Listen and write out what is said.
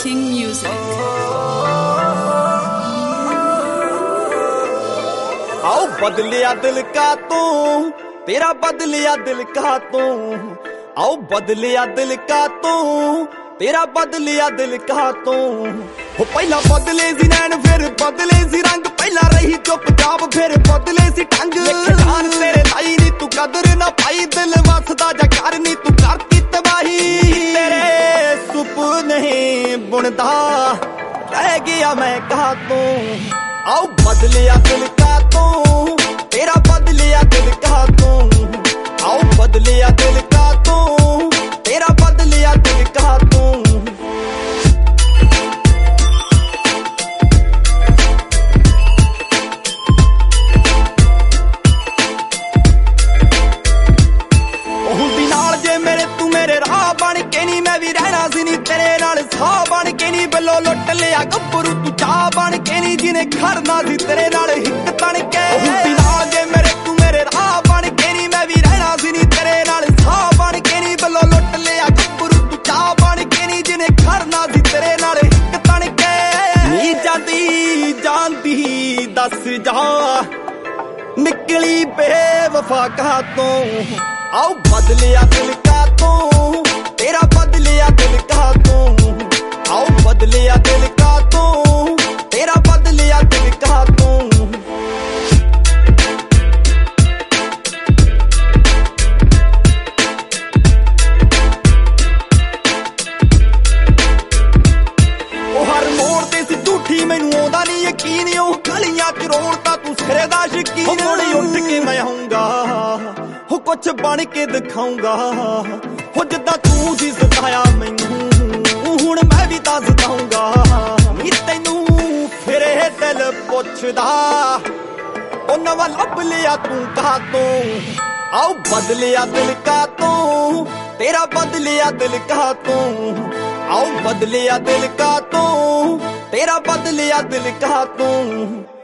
King Music। आओ बदलिया दिल का तू, तेरा बदलिया दिल का तू। आओ बदलिया दिल का तू, तेरा बदलिया दिल का तू। हो पहला बदले सी नैन फिर बदले सी रंग, पहला रही चुपचाप फिर बदले सी ढंग। जान तेरे लाई नी तू कदर ना पाई, दिल वसदा जा कर नी तू करती तबाही। तेरे सुपने बुनदा रह गया मैं कहा तू। आओ बदलिया दिल का तू, तेरा बदलिया दिल का तू। आओ बदलिया दिल का तू, तेरा बदलिया दिल का तू। हुंदी नाल जे मेरे तू मेरे राह बन के नी, मैं भी रहना सी नी तेरे नाल साह बन के नी। बिलो लुट लिया गब्बरू तू चाह बन के नी, जिन्हें खरना सी तेरे नाल हिक तन के। हुंदी नाल जे मेरे तू मेरे राह बन के नी, मैं भी रहना सी नी तेरे नाल साह बन के नी। बिलो लुट लिया गब्बरू तू चाह बन के नी, जिन्हें खरना सी तेरे नाल हिक तन के। नी जाती जानती दस जा निकली बेवफा कहा तू। आओ बदलिया दिल का तू, तेरा बदलिया दिल का तू। आओ बदलिया दिल का तू, तेरा बदलिया दिल का तू। ओ हर मोड़ ते सी झूठी मैनू आउंदा नी यकीन, ओ गलियां च रोलदा तू सिरे दा शकीन। मोड़ी उठ के मैं आऊंगा, हो कुछ बन के दिखाऊंगा। हो जिद्दां तू सी सताया मैनू, हुण मैं भी तां सताऊंगा। नी तैनू फिर एह दिल पुछदा, ओ नवां लभ लिया तू कहा तू। आओ बदलिया दिल का तू, तेरा बदलिया दिल का तू। आओ बदलिया दिल का तू, तेरा बदलिया दिल का तू।